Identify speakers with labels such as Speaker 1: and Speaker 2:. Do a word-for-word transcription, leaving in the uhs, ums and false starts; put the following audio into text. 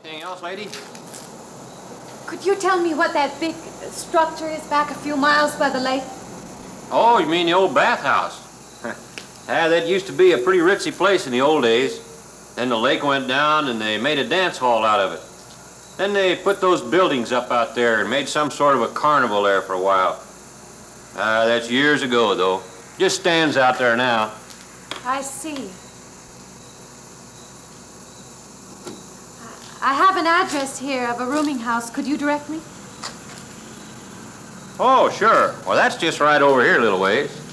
Speaker 1: Anything else, lady?
Speaker 2: Could you tell me what that big structure is back a few miles by the lake?
Speaker 1: Oh, you mean the old bathhouse? Ah, that used to be a pretty ritzy place in the old days. Then the lake went down and they made a dance hall out of it. Then they put those buildings up out there and made some sort of a carnival there for a while. Ah, uh, that's years ago, though. Just stands out there now.
Speaker 2: I see. I have an address here of a rooming house. Could you direct me?
Speaker 1: Oh, sure. Well, that's just right over here a little ways.